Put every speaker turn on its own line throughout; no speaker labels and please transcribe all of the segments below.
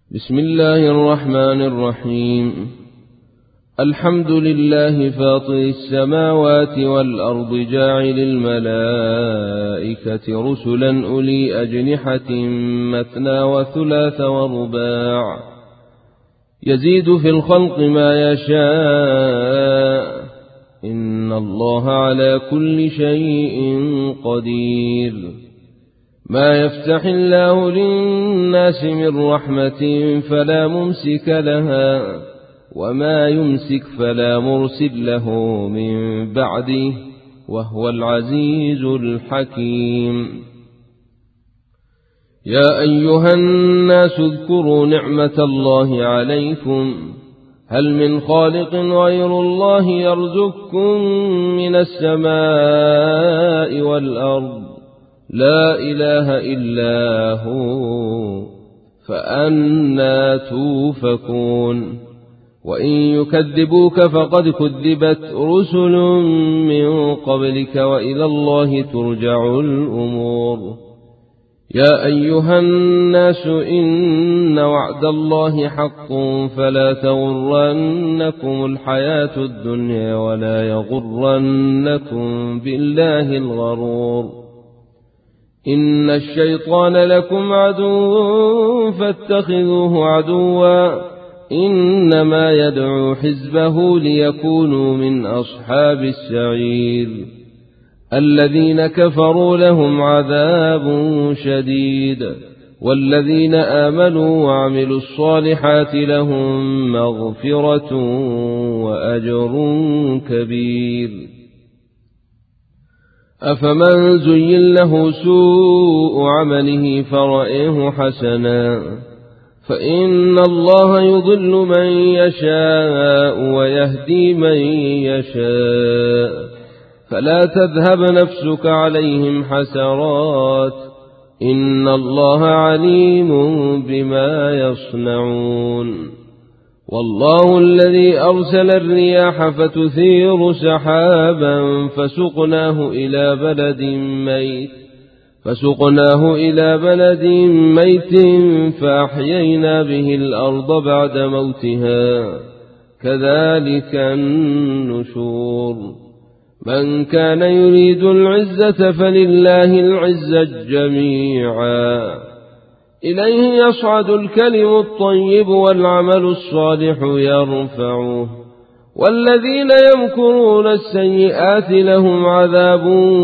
بسم الله الرحمن الرحيم. الحمد لله فاطر السماوات والأرض جاعل الملائكة رسلا أولي أجنحة مثنى وثلاث ورباع يزيد في الخلق ما يشاء إن الله على كل شيء قدير. ما يفتح الله للناس من رحمة فلا ممسك لها وما يمسك فلا مرسل له من بعده وهو العزيز الحكيم. يا أيها الناس اذكروا نعمة الله عليكم هل من خالق غير الله يرزقكم من السماء والأرض لا إله إلا هو فأنى توفكون. وإن يكذبوك فقد كذبت رسل من قبلك وإلى الله ترجع الأمور. يا أيها الناس إن وعد الله حق فلا تغرنكم الحياة الدنيا ولا يغرنكم بالله الغرور. إن الشيطان لكم عدو فاتخذوه عدوا إنما يدعو حزبه ليكونوا من أصحاب السعير. الذين كفروا لهم عذاب شديد والذين آمنوا وعملوا الصالحات لهم مغفرة وأجر كبير. أفمن زين له سوء عمله فرأيه حسنا فإن الله يضل من يشاء ويهدي من يشاء فلا تذهب نفسك عليهم حسرات إن الله عليم بما يصنعون. والله الذي أرسل الرياح فتثير سحابا فسقناه إلى بلد ميت فأحيينا به الأرض بعد موتها كذلك النشور. من كان يريد العزة فلله العزة جميعا إليه يصعد الكلم الطيب والعمل الصالح يرفعه والذين يمكرون السيئات لهم عذاب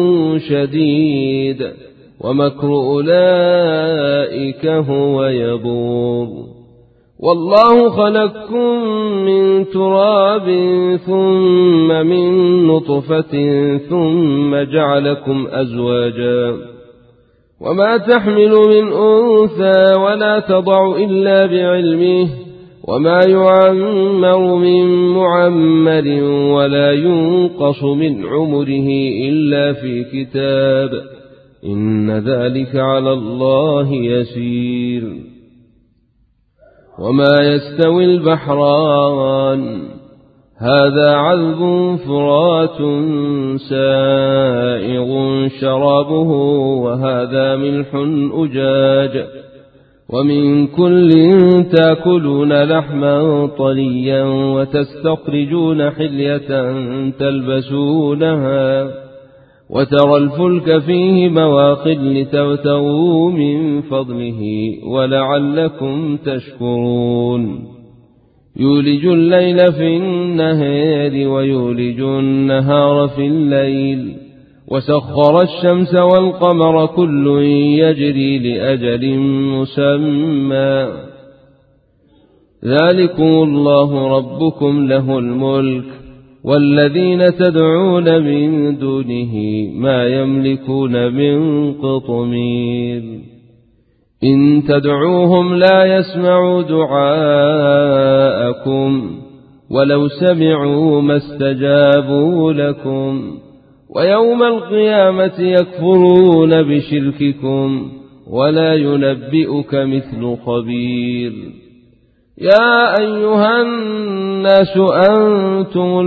شديد ومكر أولئك هو يبور. والله خلقكم من تراب ثم من نطفة ثم جعلكم أزواجا وما تحمل من أنثى ولا تضع إلا بعلمه وما يعمر من معمر ولا ينقص من عمره إلا في كتاب إن ذلك على الله يسير. وما يستوي البحران هذا عذب فرات سائغ شرابه وهذا ملح أجاج ومن كل تأكلون لحما طريا وتستخرجون حلية تلبسونها وترى الفلك فيه مواخر لتبتغوا من فضله ولعلكم تشكرون. يولج الليل في النهار ويولج النهار في الليل وسخر الشمس والقمر كل يجري لأجل مسمى ذلكم الله ربكم له الملك والذين تدعون من دونه ما يملكون من قطمير. إن تدعوهم لا يسمعوا دعاءكم ولو سمعوا ما استجابوا لكم ويوم القيامة يكفرون بشرككم ولا ينبئك مثل خبير. يا أيها الناس أنتم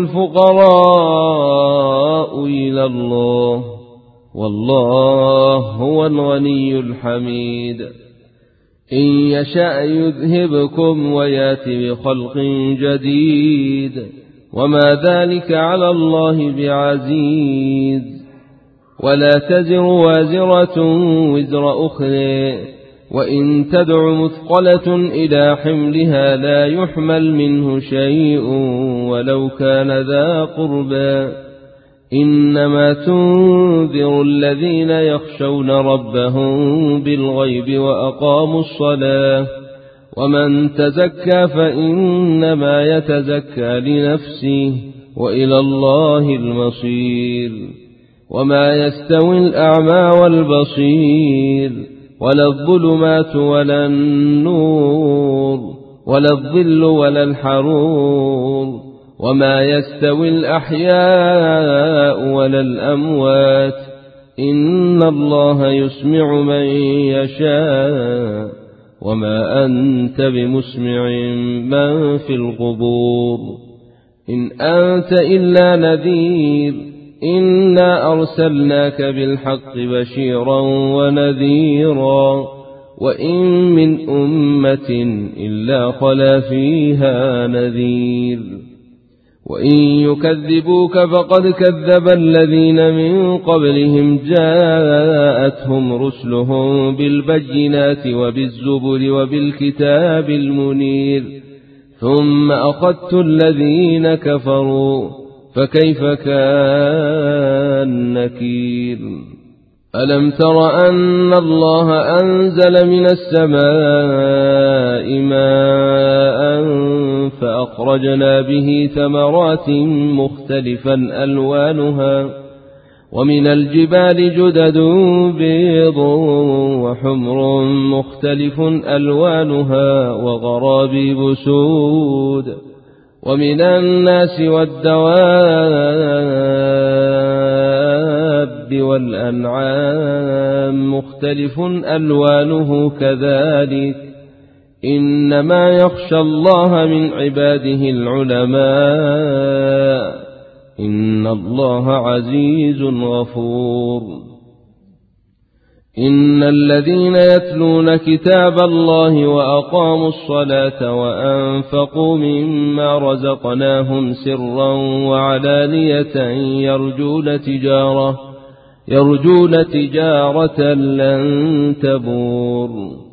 الفقراء إلى الله والله هو الغني الحميد إن يشأ يذهبكم ويات بخلق جديد وما ذلك على الله بعزيز. ولا تزر وازرة وزر أخرى وإن تدع مثقلة إلى حملها لا يحمل منه شيء ولو كان ذا قربى. إنما تنذر الذين يخشون ربهم بالغيب وأقاموا الصلاة ومن تزكى فإنما يتزكى لنفسه وإلى الله المصير. وما يستوي الأعمى والبصير ولا الظلمات ولا النور ولا الظل ولا الحرور. وما يستوي الأحياء ولا الأموات إن الله يسمع من يشاء وما أنت بمسمع من في القبور. إن أنت إلا نذير إنا أرسلناك بالحق بشيرا ونذيرا وإن من أمة إلا خلا فيها نذير. وإن يكذبوك فقد كذب الذين من قبلهم جاءتهم رسلهم بالبينات وبالزبر وبالكتاب المنير ثم أخذت الذين كفروا فكيف كان نكير. ألم تر أن الله أنزل من السماء ماء فأخرجنا به ثمرات مختلفا ألوانها ومن الجبال جدد بيض وحمر مختلف ألوانها وغرابيب سود ومن الناس والدواب والأنعام مختلف ألوانه كذلك إنما يخشى الله من عباده العلماء إن الله عزيز غفور. إن الذين يتلون كتاب الله وأقاموا الصلاة وأنفقوا مما رزقناهم سرا وعلانية يرجون تجارة لن تبور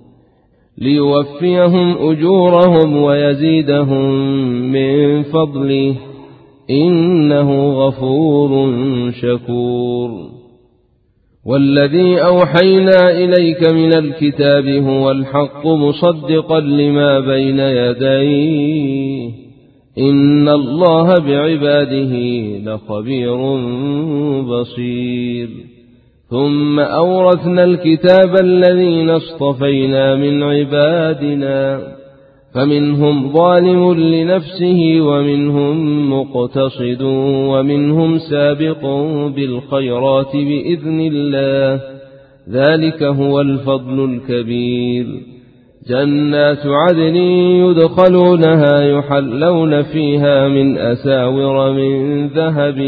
ليوفيهم أجورهم ويزيدهم من فضله إنه غفور شكور. والذي أوحينا إليك من الكتاب هو الحق مصدقا لما بين يديه إن الله بعباده لخبير بصير. ثم أورثنا الكتاب الذين اصطفينا من عبادنا فمنهم ظالم لنفسه ومنهم مقتصد ومنهم سابق بالخيرات بإذن الله ذلك هو الفضل الكبير. جنات عدن يدخلونها يحلون فيها من أساور من ذهب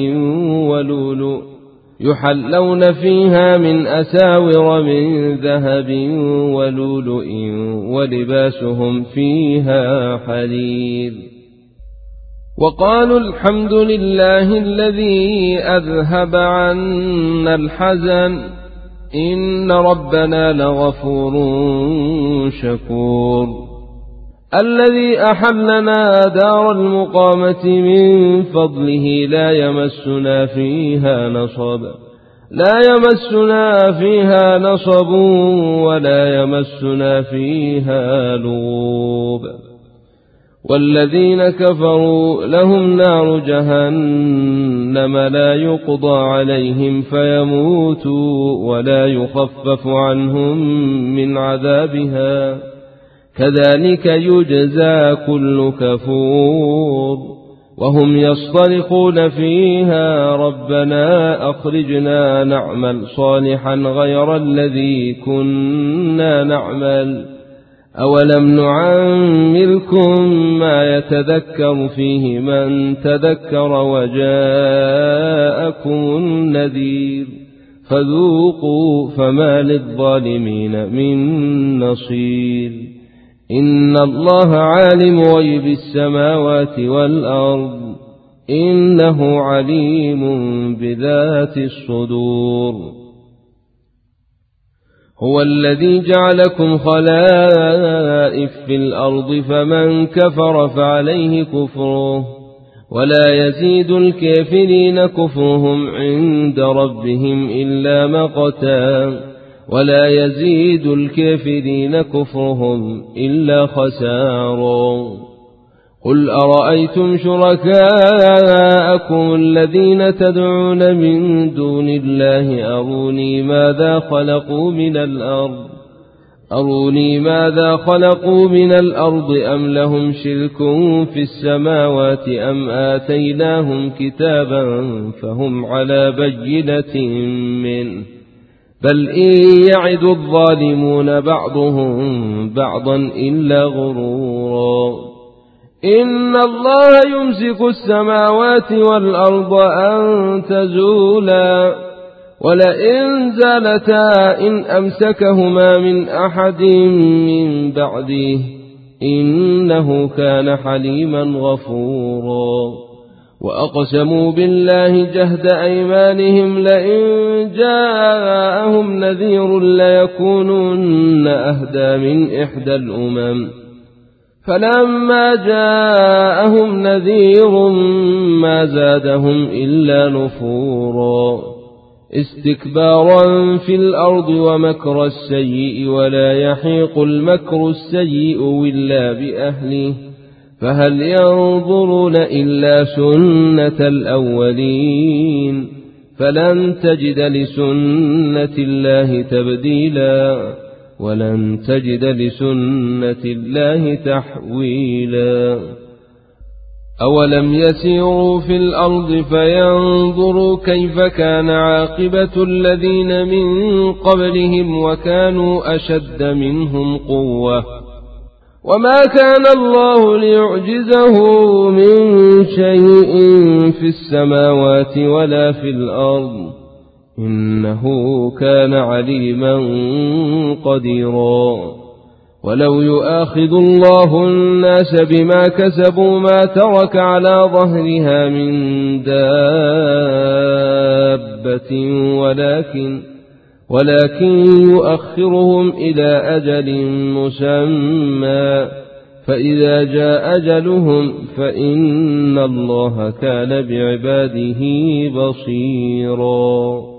ولؤلؤ ولباسهم فيها حرير. وقالوا الحمد لله الذي أذهب عنا الحزن إن ربنا لغفور شكور. الذي أحلنا دار المقامة من فضله لا يمسنا فيها نصب ولا يمسنا فيها لغوب. والذين كفروا لهم نار جهنم لا يقضى عليهم فيموتوا ولا يخفف عنهم من عذابها كذلك يجزى كل كفور. وهم يصطرخون فيها ربنا أخرجنا نعمل صالحا غير الذي كنا نعمل أولم نعمركم ما يتذكر فيه من تذكر وجاءكم النذير فذوقوا فما للظالمين من نصير. إن الله عالم غيب السماوات والأرض إنه عليم بذات الصدور. هو الذي جعلكم خلائف في الأرض فمن كفر فعليه كفره ولا يزيد الكافرين كفرهم عند ربهم إلا مقتا ولا يزيد الكافرين كفرهم إلا خسارا. قل أرأيتم شركاءكم الذين تدعون من دون الله أروني ماذا خلقوا من الأرض أم لهم شرك في السماوات أم آتيناهم كتابا فهم على بينة منه بل إن يعد الظالمون بعضهم بعضا إلا غرورا. إن الله يمسك السماوات والأرض أن تزولا ولئن زالتا إن أمسكهما من أحد من بعده إنه كان حليما غفورا. وأقسموا بالله جهد أيمانهم لئن جاءهم نذير ليكونن أهدى من إحدى الأمم فلما جاءهم نذير ما زادهم إلا نفورا استكبارا في الأرض ومكر السيء ولا يحيق المكر السيء إلا بأهله فهل ينظرون إلا سنة الأولين فلن تجد لسنة الله تبديلا ولن تجد لسنة الله تحويلا. أولم يسيروا في الأرض فينظروا كيف كان عاقبة الذين من قبلهم وكانوا أشد منهم قوة وما كان الله ليعجزه من شيء في السماوات ولا في الأرض إنه كان عليما قديرا. ولو يؤاخذ الله الناس بما كسبوا ما ترك على ظهرها من دابة ولكن يؤخرهم إلى أجل مسمى فإذا جاء أجلهم فإن الله كان بعباده بصيرا.